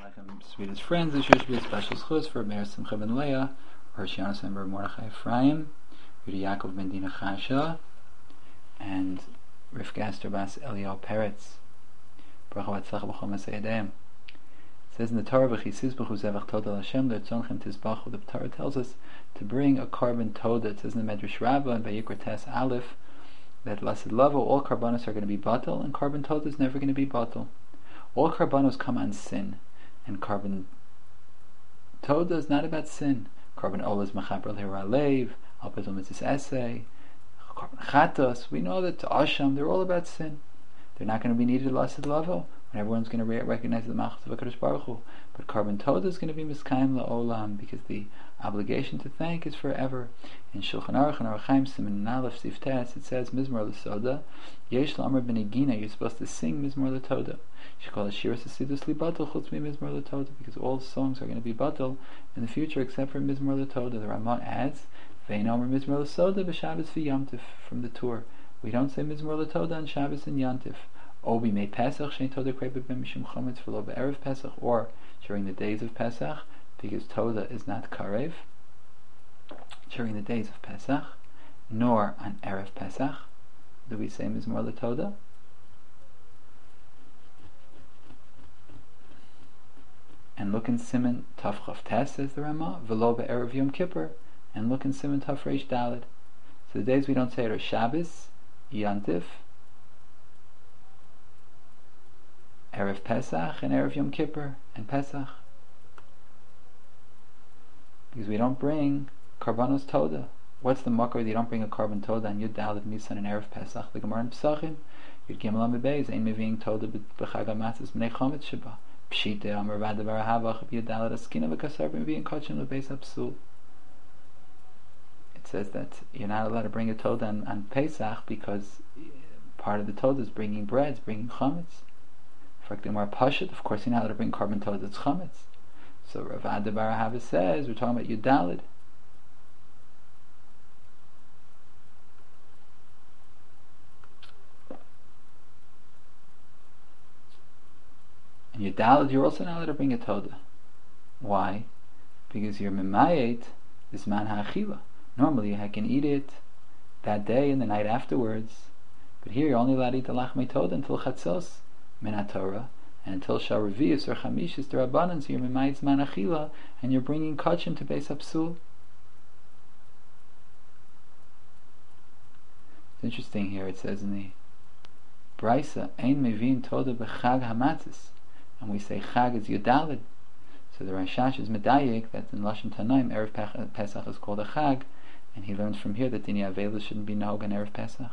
Lechem, sweetest friends, this year should be a special schus for Meir Simcha ben Leah, Harshianos member Mordechai Ephraim, Yudi Yaakov ben Dina Chasha, and Rivka Esther Bas Eliyahu Peretz. Bracha v'tzlacha b'chol masei yadayim. It says in the Torah, V'chisiz b'chu zevach toda l'Hashem, l'tzonchen tizbachu. The Torah tells us to bring a carbon toda. It says in the Medrash Rabbah and Vayikra Tes Aleph that Lasid Lavo, all carbonos are going to be batal, and carbon toda is never going to be batal. All carbonos come on sin, and carbon toda is not about sin. Carbon ola is mechaper l'hiralev, alpetul mitzvahs essay, carbon chatos. We know that asham, they're all about sin. They're not going to be needed Lasid Lavo when everyone's going to recognize the machas of HaKadosh Baruch Hu. But carbon toda is going to be miskayim la'olam, because the obligation to thank is forever. In Shulchan Aruch and Aruch Chaim Siman Aleph Sif Tes, it says Mizmor l'Soda Yesh L'Amar B'Negina. You're supposed to sing Mizmor l'Toda. You should call it Shiras Hasidus Libatel Chutz Mi Mizmor l'Toda, because all songs are going to be batel in the future except for Mizmor l'Toda. The Ramah adds Vein Omer Mizmor l'Soda b'Shabbos v'Yom from the Tur. We don't say Mizmor l'Toda on Shabbos and Yom Tif. Obi may Pesach shein Toda kreipet b'mishum chometz v'lo be'erev Pesach, or during the days of Pesach, because Toda is not karev during the days of Pesach, nor on erev Pesach do we say Mizmor l'Toda. And look in Siman Taf Chav Tes, says the Ramah, v'lo be'erev Yom Kippur, and look in Siman Taf Reish Daled. So the days we don't say it are Shabbos, Yom Tif, Erev Pesach, and Erev Yom Kippur, and Pesach. Because we don't bring Karbanos Toda. What's the makor that you don't bring a carbon Toda on Yud Daled Nisan and Erev Pesach? The Gemara in Pesachim, Yud Gimel Amud Beis, Ein Mevi'ing Toda b'Chag HaMatzos B'nei Chometz Sheba. Pshite Amar Vada Barahavach Yud Daled Askina v'Kasar Mevi'ing Kachim L'Beis HaPsul. It says that you're not allowed to bring a Toda on Pesach because part of the Toda is bringing bread, bringing Chometz. For the Gemara Pashut, of course you're not allowed to bring carbon Toda that's Chometz. So Rav Ada Bar Ahava says we're talking about Yud Daled. And Yud Daled, you're also not allowed to bring a Toda. Why? Because you're Mimayet this man ha'achila. Normally you can eat it that day and the night afterwards, but here you're only allowed to eat the lachmei Toda until Chatzos min haTorah, and until Sharavius or Chamishis D'Rabbanan, so you're Mimayit man achila, and you're bringing kachim to Beis HaPsul. It's interesting here, it says in the Brisa, Ein Mevin Toda b'Chag HaMatzis, and we say Chag is Yud Daled. So the Rashash is medayik that in Lashon Tanaim Erev Pesach is called a Chag, and he learns from here that Dini Avela shouldn't be nog on Erev Pesach.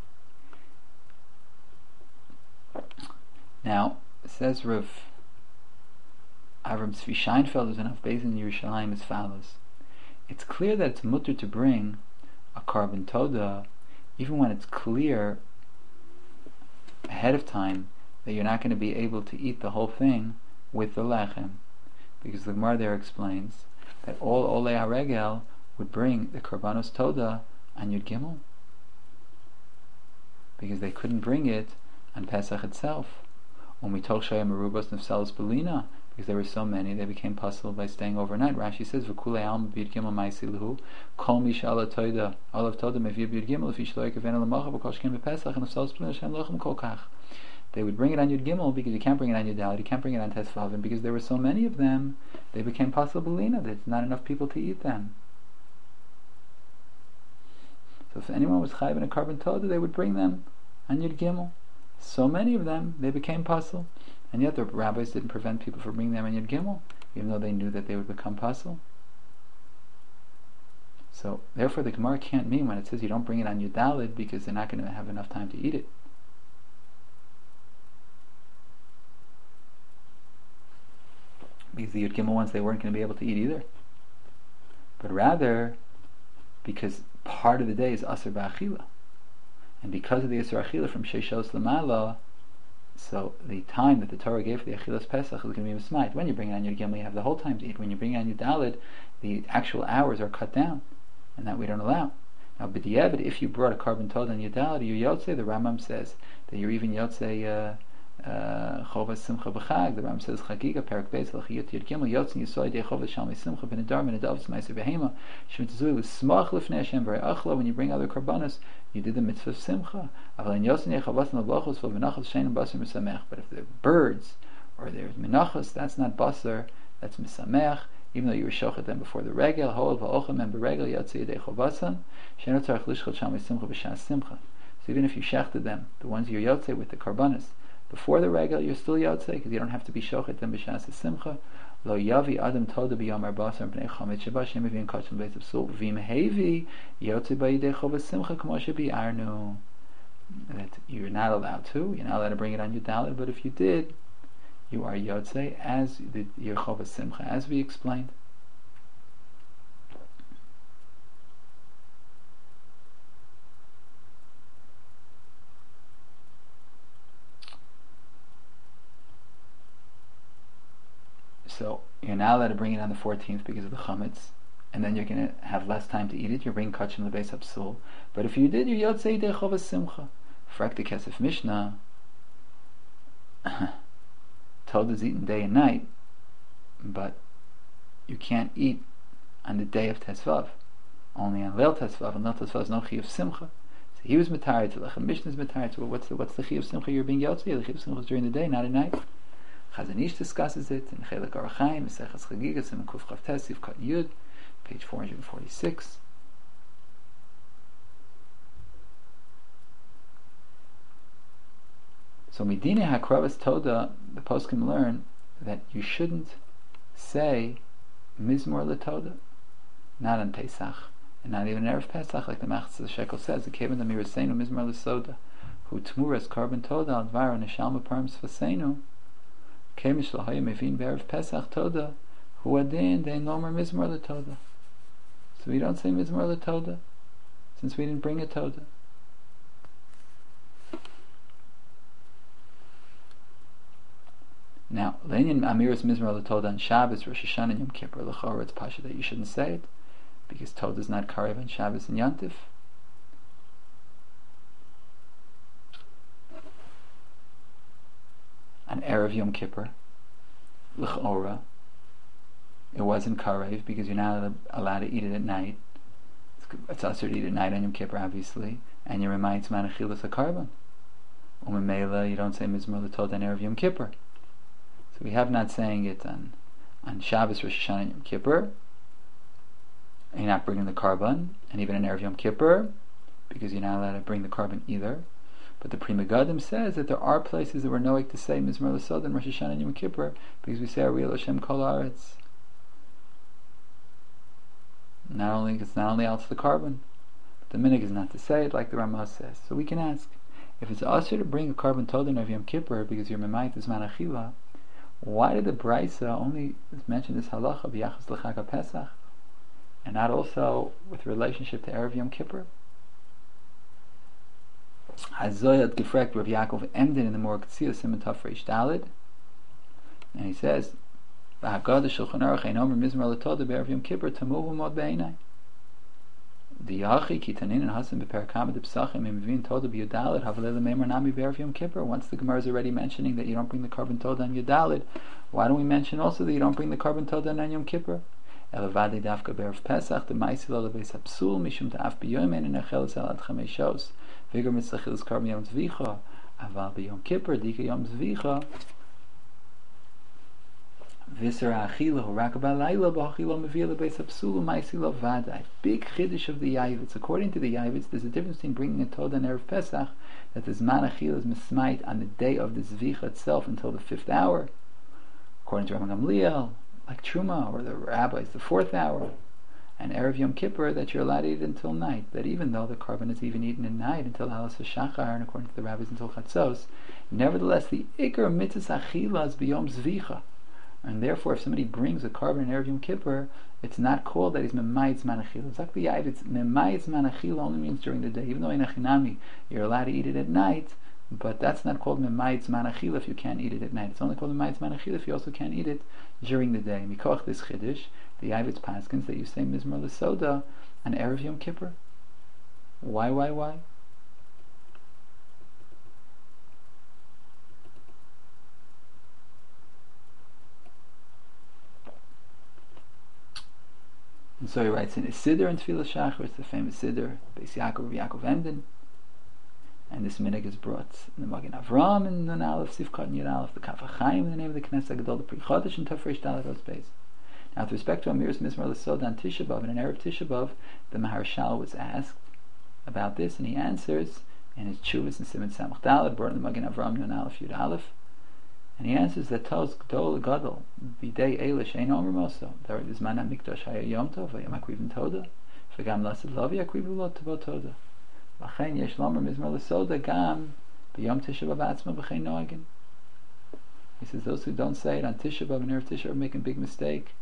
Now, it says Rav Avram Tzvi Scheinfeld, who's enough based in Yerushalayim, as follows. It's clear that it's mutter to bring a carbon Toda even when it's clear ahead of time that you're not going to be able to eat the whole thing with the lechem, because the Gemara there explains that all Olei HaRegel would bring the Karbanos Toda on Yud Gimel, because they couldn't bring it on Pesach itself. When we told Shayim Merubos Nefsalos Belina, because there were so many, they became possible by staying overnight. Rashi says, "V'kulei alma b'Yud Gimel ma'isi lehu, kol mi she'ala Toda, olav Toda mevi b'Yud Gimel, if shelo yekavenu l'macha v'kol sheken b'Pesach, and Nefsalos Belina Shem lochem kol kach." They would bring it on Yud Gimel because you can't bring it on Yud Daled, you can't bring it on Tes Vav, and because there were so many of them, they became possible Belina. There's not enough people to eat them. So if anyone was chayiv in a carbon Toda, they would bring them on Yud Gimel. So many of them, they became pasul, and yet the rabbis didn't prevent people from bringing them on Yud Gimel, even though they knew that they would become pasul. So therefore, the Gemara can't mean when it says you don't bring it on Yud Daled because they're not going to have enough time to eat it. Because the Yud Gimel ones they weren't going to be able to eat either, but rather because part of the day is Asr Ba'achila. And because of the Yisra Achila from Sheishos Lamala, so the time that the Torah gave for the Achilas Pesach is going to be mismite. When you bring it on Yud Gimel, you have the whole time to eat. When you bring it on Yud Daled, the actual hours are cut down, and that we don't allow. Now, b'diavad, if you brought a carbon Toda on Yud Daled, you're Yotzei. The Rambam says that you're even Yotzei Chovas Simcha B'Chag. The Ram says Chagiga Perak Beis L'Chiyut Yud Gimel Yotzin Yisoy Dei Chovas Shalmei Simcha B'Nedar B'Nedavos Ma'aser Behema Shemitzui L'Smach L'Fnei Hashem V'Re'achla. When you bring other karbanos, you did the mitzvah of Simcha. Aval in Yotzin Dei Chovas L'Blachos V'Menachos Shein Basar Misamech. But if they're birds or there's Menachos, that's not Basar, that's Misamech. Even though you were shochet them before the regel, Hoel V'Ochem and Beregel Yotzei Dei Chovasan Shein Tzarich Lishchot Shalmei Simcha B'Shas Simcha. So even if you shechted them, the ones you're yotzei with the karbanos, before the regel, you're still yotzei because you don't have to be shochet them b'shas simcha. Lo yavi adam toda b'yom arbasar b'nei chametz sheba shem mevin kachim beis absul v'im hevi yotzei b'yidei chovas simcha k'mo shebi'arnu. That you're not allowed to bring it on your daled, but if you did, you are yotzei as your chovas simcha, as we explained. So you're now allowed to bring it on the 14th because of the chametz, and then you're going to have less time to eat it. You're bringing kachim lebeis hapsul. But if you did, you're yotzei dei chovas simcha. Frak the Kesef Mishnah, told is eaten day and night, but you can't eat on the day of Tesvav. Only on Leil Tesvav, and Leil Tesvav is no chi of simcha. So he was matarid to Lechem. Mishnah is matarid to what's the chi of simcha? You're being yotzei. The chi of simcha is during the day, not at night. Chazon Ish discusses it in Chelik Orach Chaim, Maseches Chagiga, Siman Kuf Chav Tes, Sivkat Yud, page 446. So Midine HaKravas Toda, the poskim learn that you shouldn't say Mizmor LeToda, not on Pesach, and not even Erev Pesach, like the Machzah Shekel says, the Kevin Damir Seinu Mizmor LeSoda, who Tmuras Karban Toda, Al-Dvar, Neshalma Parm Sfaseinu, Kemish Lahayim Mevin Be'erev Pesach Toda, Hu Adin Dein Lomer Mizmor LeToda. So we don't say Mizmor LeToda, since we didn't bring a Toda. Now, Lenyan Amiris Mizmor LeToda on Shabbos, Rosh Hashanah, and Yom Kippur, L'chorah, it's pasha that you shouldn't say it, because Toda is not karev on Shabbos and Yantif. On Erev Yom Kippur, L'chorah, it wasn't karev because you're not allowed to eat it at night. It's also to eat at night on Yom Kippur, obviously, and you remind Zman Achilas HaKarban. Umemela, you don't say Mizmor LeToda on Erev Yom Kippur. So we have not saying it on Shabbos, Rosh Hashanah, and Yom Kippur, and you're not bringing the karban, and even on Erev Yom Kippur, because you're not allowed to bring the karban either. But the Pri Megadim says that there are places that we're knowing to say Mizmor LeSoda and Rosh Hashanah and Yom Kippur, because we say Ariel Hashem Kol Haaretz. It's not only out to the karban, but the minig is not to say it like the Ramah says. So we can ask, if it's also to bring a karban Toda in Yom Kippur because you're Memayit Zman Achila, why did the Braisa only mention this halacha b'yachas l'chag HaPesach and not also with relationship to Erev Yom Kippur? Hazoyat gefrekt Rav Yaakov Emden in the Moreh Ktsia Siman Taf Reish Daled, and he says, "V'haggadah Shulchan Aruch ein omer Mizmor LeToda b'Erev Yom Kippur tamuhu mod b'einai." The Yachi Kitanin and Hasan b'Perakam D'Psachim Mivin Toda b'Yudaled Havalei L'Meimer Nami b'Erev Yom Kippur. Once the Gemara is already mentioning that you don't bring the karban Toda on Yudaled, why don't we mention also that you don't bring the karban Toda on Yom Kippur? Elavadei Dafka b'Erev Pesach the Ma'aseh Lebeis Hapsul Mishum Ta'af b'Yomen and Echeles El Ad Chamei Shos Vigor Mitzachilas Karban Yom Zvicha Aval b'Yom Kippur Dika Yom Zvicha Visera Achila Rakabah Laila B'Achila Mevila Beis Hapsulu Ma'aseh Vadai. Big chiddush of the Yavitz. According to the Yavitz, there's a difference between bringing a Toda and Erev Pesach, that the Zman Achila is mismait on the day of the Zvicha itself until the 5th hour. According to Rabban Gamliel, like Truma, or the rabbis, the 4th hour. And Erev Yom Kippur, that you're allowed to eat until night. That even though the karban is even eaten at night until Halas HaShachar, and according to the rabbis until Chatzos, nevertheless the Iker Mitzvah Achila is B'Yom Zvicha. And therefore, if somebody brings a karban in Erev Yom Kippur, it's not called that he's Memayit Zman Achila. Exactly, it's Memayit Zman Achila only means during the day. Even though in Achinami you're allowed to eat it at night, but that's not called Memayit Zman Achila if you can't eat it at night. It's only called Memayit Zman Achila if you also can't eat it during the day. Mikoch this chiddush, the Yavitz paskins that you say Mizmor LeSoda on Erev Yom Kippur. Why? And so he writes in his Siddur in Tefillah Shachar, it's the famous Siddur, Beis Yaakov, Yaakov Emden. And this minhag is brought in the Magen Avram, in the Aleph, Sifkat, and Yud Aleph, the Kaf HaChaim, in the name of the Knesset Gadol, the Pri Chodesh, and Tafresh Dalet Oz Beis. Now, with respect to Amiras Mizmor L'Sod on Tisha B'Av, and an Erev Tisha B'Av, the Maharshal was asked about this, and he answers in his Tshuvas and Siman Samach Dalet, brought in the Magen Avram, Nun Aleph, Yud Aleph, and he answers that Toz Gdol Gadol, B'dei Eilish, Ein Omer Moso, there is Mana Mikdash Haya Yom Tov, Vayam Akriv Toda, V'gam Lasad Lavi Akriv Lo Tavo Toda. V'chein Yesh Lomer Mizmor L'Soda Gam, B'Yom Tisha B'Av Atzma V'chein Noagin. He says those who don't say it on Tisha B'Av and Erev Tisha are making a big mistake.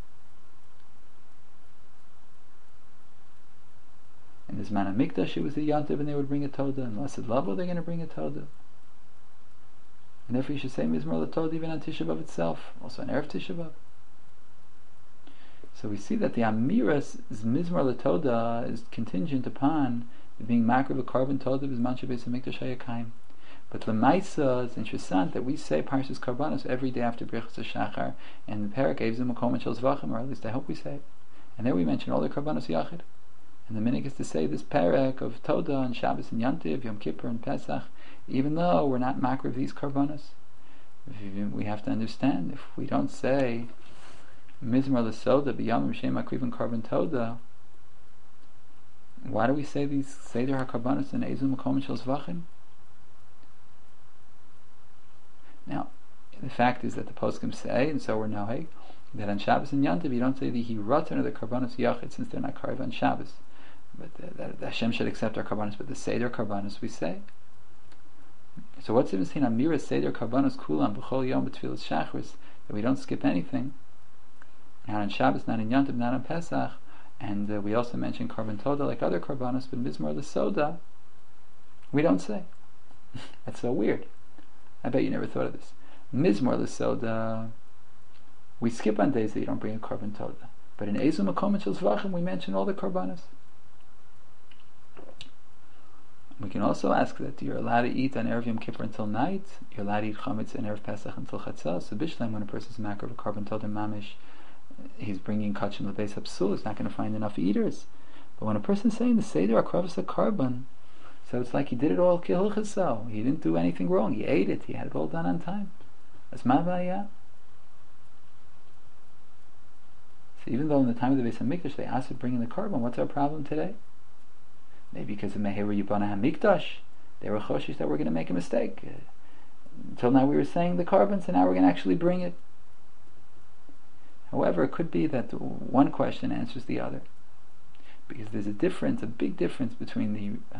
In this Mana Mikdash, it was the Yantiv, and they would bring a Toda. And Lasad Lavo, they're going to bring a Toda. And therefore, you should say Mizmor LaToda even on Tisha B'Av itself, also on Erev Tisha B'Av. So we see that the Amiras Mizmor LaToda is contingent upon being Makriv a carbon Toda B'Zman Shebeis HaMikdash Hayakayim. But Lamaisa, it's interesting that we say Parshas Karbanos every day after Brichas HaShachar, and the Perek Evzim Makom and Shel Zvachim, or at least I hope we say it. And there we mention all the Karbanos Yachid. And the minhag is to say this Perek of Toda and Shabbos and Yantiv, Yom Kippur and Pesach, even though we're not makriv these Karbanos. We have to understand, if we don't say Mizmor L'Soda B'Yamim Shem Makriv Karban Toda, why do we say these Seder HaKarbanos and Ezu Makom and Shel Zvachim? Now, the fact is that the poskim say, and so we're noheg, that on Shabbos and Yantiv you don't say the Hiratan or the Karbanos Yachid, since they're not karv on Shabbos. But that Hashem should accept our Karbanos, but the Seder Karbanos we say. So what's it saying? Amira Seder Karbanos Kulam B'chol Yom B'Tfilas Shachris, that we don't skip anything. Not on Shabbos, not in Yantiv, not on Pesach, and we also mention Karban Toda like other Karbanos, but Mizmor L'Soda we don't say. That's so weird. I bet you never thought of this. Mizmor L'Soda we skip on days that you don't bring a Karban Toda, but in Ezu Makom and Shel Zvachim we mention all the Karbanos. We can also ask that you're allowed to eat on Erev Yom Kippur until night. You're allowed to eat chametz on Erev Pesach until Chatzah. So Bishlam, when a person's makar of a Karban Toda mamish, he's bringing kachim lebeis hapsul. He's not going to find enough eaters. But when a person's saying the Seder Akravas Karban, so it's like he did it all kihilchasel. He didn't do anything wrong. He ate it. He had it all done on time. That's mavaya. So even though in the time of the Beis Hamikdash they asked to bring in the Karban, what's our problem today? Maybe because of Meheru Yibana HaMikdash, they were choshish that we're going to make a mistake. Until now we were saying the carbon, so now we're going to actually bring it. However, it could be that one question answers the other, because there's a big difference between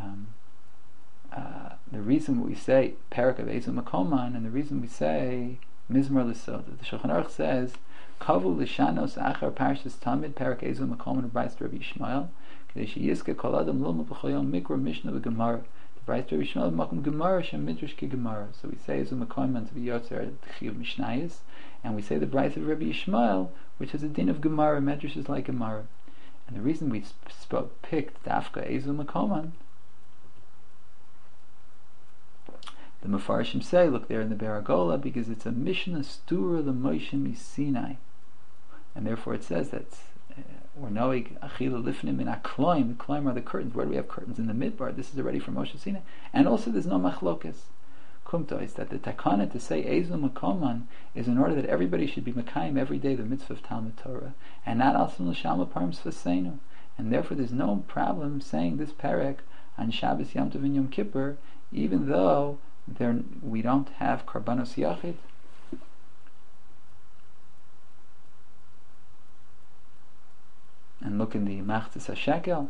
the reason we say Perek of Ezu Makoman and the reason we say Mizmor L'Soda. The Shulchan Aruch says Kavu L'Shanos Achar Parshas Tamid Perek Ezu Makoman Rabbi Yishmael. The Brayz Rabbi Yishmael Makom Gemara Shem Midrash Ki Gemara. So we say Ezu Makoman to be Yotzer Chiv Mishnayos, and we say the Brayz of Rabbi Yishmael, which is a din of Gemara. Medrash is like Gemara, and the reason we picked Dafka Ezu Makoman, the Mefarshim say, look there in the Beragola, because it's a Mishnah Stura the Moshe Sinai, and therefore it says that we're knowing achila lifnim in akloim. The kloim are the curtains. Where do we have curtains in the midbar? This is already from Moshe Sinai. And also there's no machlokas. Kumto is that the takana to say Ezu Makoman is in order that everybody should be Mekayim every day the mitzvah of Talmud Torah, and not also l'shama parim sfasenu. And therefore there's no problem saying this perek on Shabbos, Yom Tov, and Yom Kippur, even though we don't have Karbanos Yachid. And look in the Machzis HaShekel,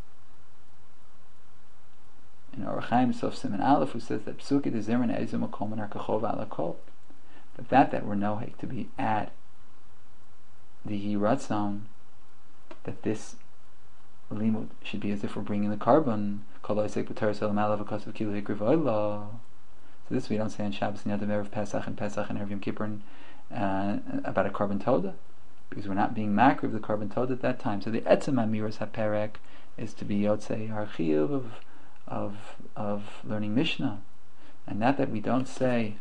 in Orach Chaim Sof Siman Aleph, who says that Psuki de Zimran Ezu Makom and Arkachov Alakol, but that we're nohek to be at the Yiratzon, that this limud should be as if we're bringing the carbon. So this we don't say on Shabbos and Yom Erev Pesach and Erev Yom Kippur about a carbon toda, because we're not being makriv the carbon toda at that time. So the etzem amiras haperek is to be yotzei archiv of learning Mishnah, and that we don't say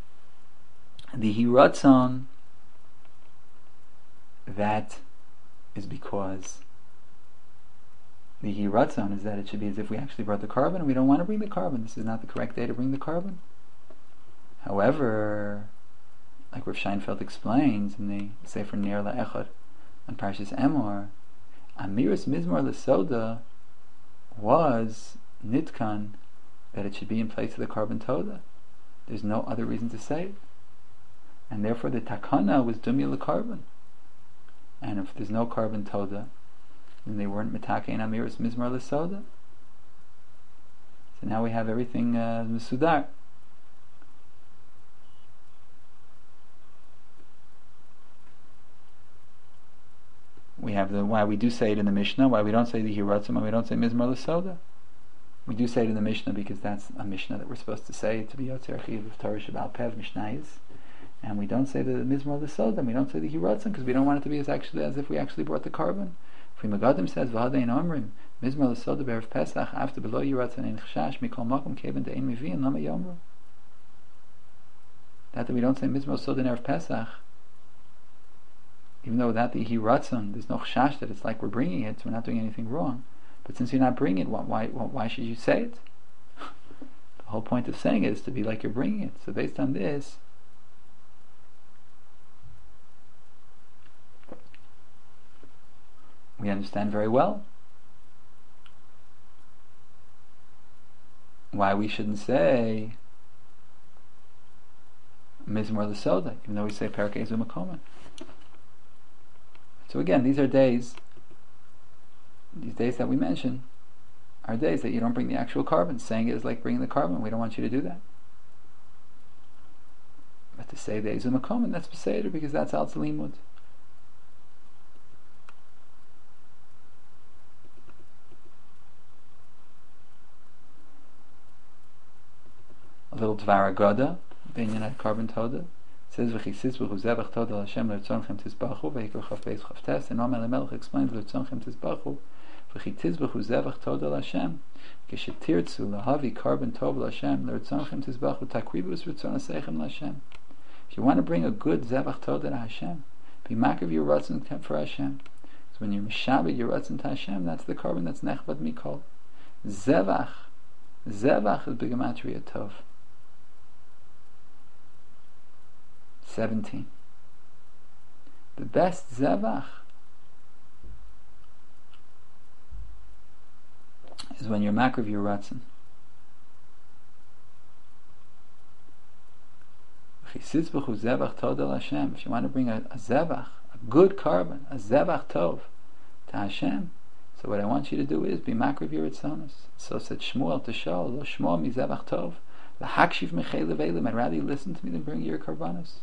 the hiratzon that is because the hiratzon is that it should be as if we actually brought the carbon, and we don't want to bring the carbon. This is not the correct day to bring the carbon. However, like Rav Scheinfeld explains in the Sefer Ner LaEchad on Parshas Emor, Amiras Mizmor L'Soda was nitkan that it should be in place of the carbon toda. There's no other reason to say it, and therefore the takana was dumya l'carbon. And if there's no carbon toda, then they weren't mitakein Amiras Mizmor L'Soda. So now we have everything mesudar. We have why we do say it in the Mishnah, why we don't say the Hiratzim, why we don't say Mizmor L'Soda. We do say it in the Mishnah because that's a Mishnah that we're supposed to say to be Yotzer Chiv of Torah Shabbat Pev Mishnayis. And we don't say the Mizmor L'Soda, and we don't say the Hiratzim because we don't want it to be as if we actually brought the carbon. If Magadim says, V'hadein Omrim, Mizmor L'Soda Be'erev Pesach, after below Hiratzim Ein Chashash, Mikol Makom Kevin De'ein Mivin, Lama Yomru. That we don't say Mizmor L'Soda in Erev Pesach, even though without the hiratzon, there's no chashash that it's like we're bringing it, so we're not doing anything wrong. But since you're not bringing it, why should you say it? The whole point of saying it is to be like you're bringing it. So based on this, we understand very well why we shouldn't say Mizmor L'Soda, even though we say Perkei Zumakomen. So again, these days that we mention, are days that you don't bring the actual carbon. Saying it is like bringing the carbon. We don't want you to do that. But to say the Ezum HaKomen, that's Beseder, because that's Al Limud. A little Dvar Agoda, Binyan Carbon Toda. Says v'chisis v'chuzevach toda Hashem l'rtzonchem tizbachu v'hikol chaf beis chaf tes, and Omer Melech explains l'rtzonchem tizbachu v'chitis v'chuzevach toda Hashem kishetirtzu lahavi carbon tov Hashem l'rtzonchem tizbachu takribus r'tzon aseichem Hashem. If you want to bring a good zevach toda to Hashem, be makiv your ratzon for Hashem. So when you're mishabed your ratzon to Hashem, that's the carbon that's nechbad mikol. Zevach is b'gematria tov. 17. The best zevach is when you're makriv your ratzon. If you want to bring a zevach, a good carbon, a zevach tov to Hashem, so what I want you to do is be makriv your ritzonos. So said Shmuel to Shaul, lo shmo mi zevach tov, l'hakshiv mechei levelim. I'd rather you listen to me than bring your karbanos.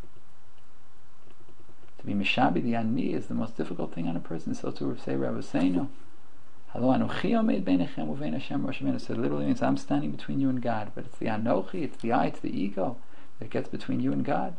To be mishabi the anmi is the most difficult thing on a person. So to say Rabbi Seinu, Halo anochi omed beinechem uvein Hashem rosh Hashanah. So it literally means I'm standing between you and God. But it's the anochi, it's the I, it's the ego that gets between you and God.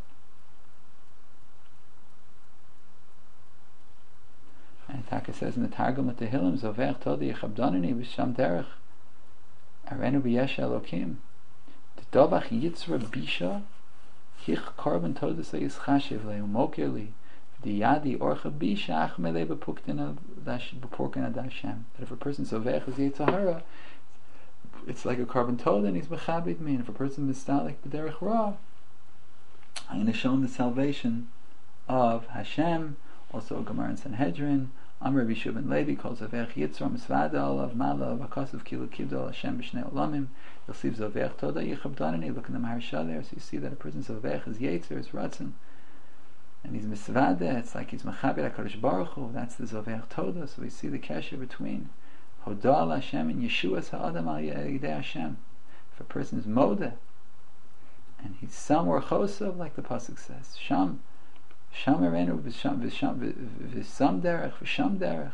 And Taka says in the Targum at the Tehillim, Zover todi yechabdonani b'sham derech arenu b'yesh Elokim t'dovach yitzra bisha hich carbon toda sayis chashiv le'umokirli Diyadi orcha bisha achmele bepuktin beporkin ad Hashem. That if a person's ovech is yitzahara, it's like a carbon toda and he's mechabit me. And if a person is mistalik b'derech ra, I'm going to show him the salvation of Hashem. Also Gemara in Sanhedrin, Amr Rabbi Shua ben Levi calls ovech yitzra misvada olav malav akasav kilu kibdol Hashem b'shnei olamim. You'll see ovech toda yichabdanani. Look in the Maharsha there, so you see that a person's ovech is yitzer, is ratzon. And he's misvada, it's like he's mechabit HaKadosh Baruch Hu. That's the Zoveach Toda. So we see the kesher between Hodah al Hashem and Yeshua's Ha'adam al Yedei Hashem. If a person is moda and he's samor chosav, like the pasuk says, Sham erenu v'sham derech v'sham derech,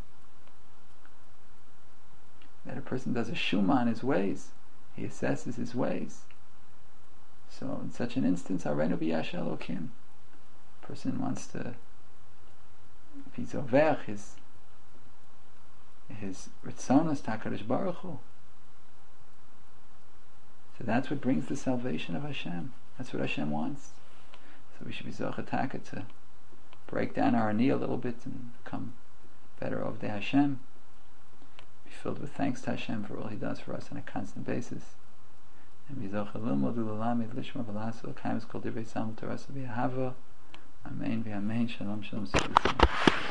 that a person does a shuma on his ways, he assesses his ways. So in such an instance, arenu b'yash Elokim. Person wants to, if he's ovech his ritzonos HaKadosh Baruch Hu, so that's what brings the salvation of Hashem. That's what Hashem wants. So we should be zochataka to break down our knee a little bit and become better of the Hashem. Be filled with thanks to Hashem for all He does for us on a constant basis. And be zocheh lilmod u'lalamid lishma v'lasu l'kayim es kol divrei Salmud Torah v'ahava. Amen v'amen. Shalom shalom.